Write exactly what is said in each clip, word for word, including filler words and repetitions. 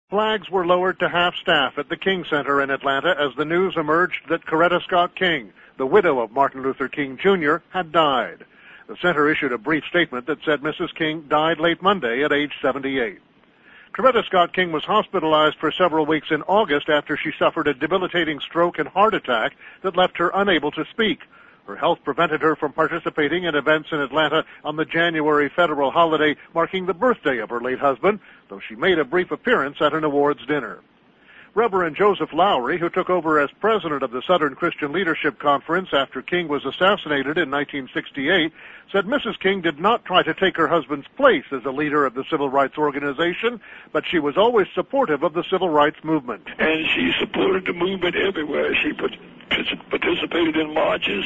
Flags were lowered to half-staff at the King Center in Atlanta as the news emerged that Coretta Scott King, the widow of Martin Luther King Junior, had died. The center issued a brief statement that said Missus King died late Monday at age seventy-eight. Coretta Scott King was hospitalized for several weeks in August after she suffered a debilitating stroke and heart attack that left her unable to speak. Her health prevented her from participating in events in Atlanta on the January federal holiday marking the birthday of her late husband, though she made a brief appearance at an awards dinner. Reverend Joseph Lowry, who took over as president of the Southern Christian Leadership Conference after King was assassinated in nineteen sixty-eight, said Missus King did not try to take her husband's place as a leader of the civil rights organization, but she was always supportive of the civil rights movement. And she supported the movement everywhere. She participated in marches.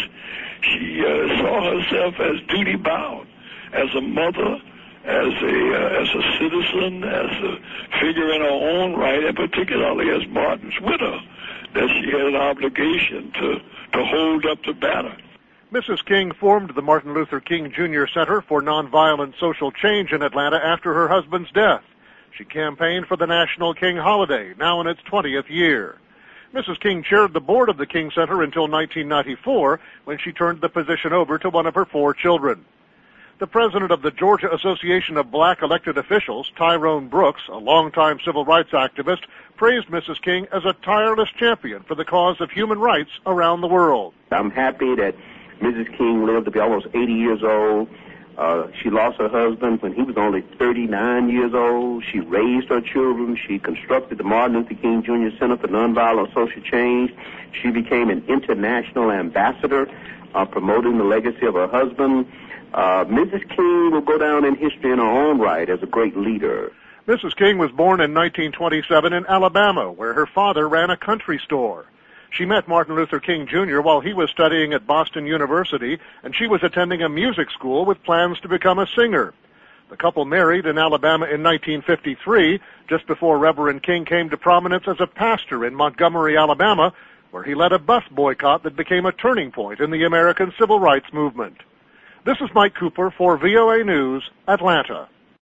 She uh, saw herself as duty-bound, as a mother, as a uh, as a citizen, as a figure in her own right, and particularly as Martin's widow, that she had an obligation to, to hold up the banner. Missus King formed the Martin Luther King Junior Center for Nonviolent Social Change in Atlanta after her husband's death. She campaigned for the National King Holiday, now in its twentieth year. Missus King chaired the board of the King Center until nineteen ninety-four, when she turned the position over to one of her four children. The president of the Georgia Association of Black Elected Officials, Tyrone Brooks, a longtime civil rights activist, praised Missus King as a tireless champion for the cause of human rights around the world. I'm happy that Missus King lived to be almost eighty years old. Uh, she lost her husband when he was only thirty-nine years old. She raised her children. She constructed the Martin Luther King Junior Center for Nonviolent Social Change. She became an international ambassador, uh, promoting the legacy of her husband. Uh, Missus King will go down in history in her own right as a great leader. Missus King was born in nineteen twenty-seven in Alabama, where her father ran a country store. She met Martin Luther King Junior while he was studying at Boston University, and she was attending a music school with plans to become a singer. The couple married in Alabama in nineteen fifty-three, just before Reverend King came to prominence as a pastor in Montgomery, Alabama, where he led a bus boycott that became a turning point in the American civil rights movement. This is Mike Cooper for V O A News, Atlanta.